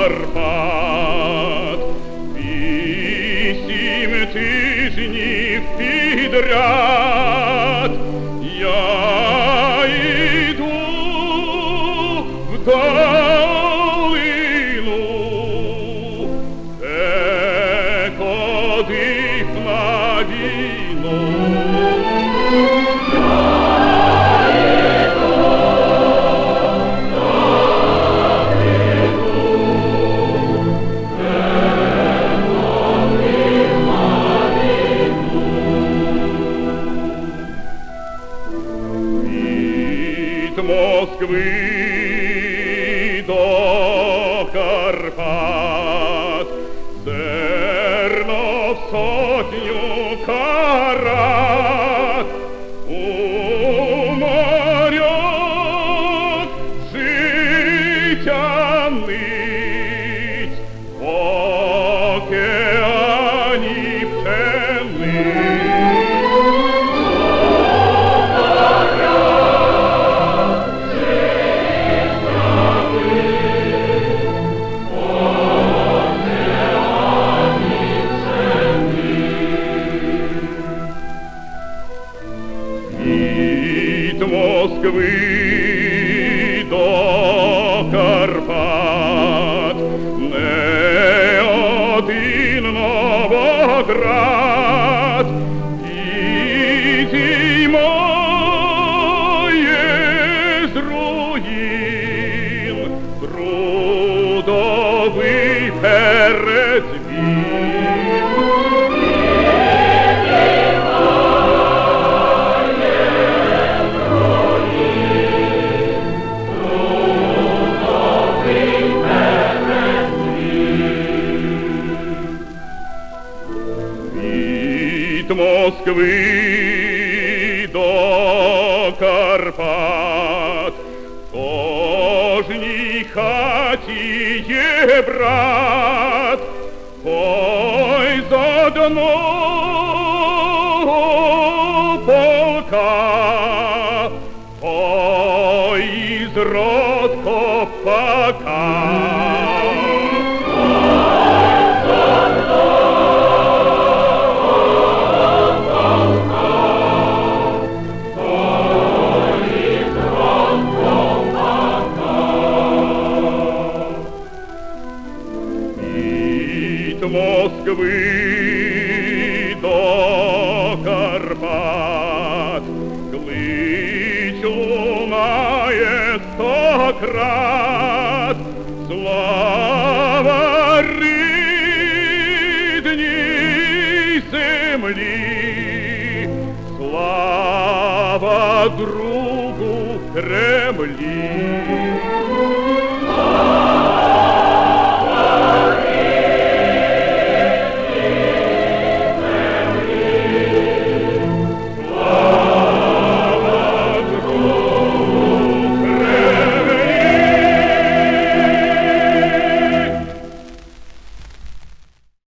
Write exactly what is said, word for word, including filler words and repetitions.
Карпат. Вісім тижнів підряд я йду в долину, де ходив на війну. Від Москви до Карпат зерно в сотню карат, у морях життя нить, в океані пшениця. Від Москви до Карпат не один Новоград підіймає з руїн трудовий передзвін. Від Москви до Карпат в кожній хаті є брат, ой з одного полка, ой із рот копака. Від Москви до Карпат клич лунає стократ. Слава рідній землі, слава другу Кремлі.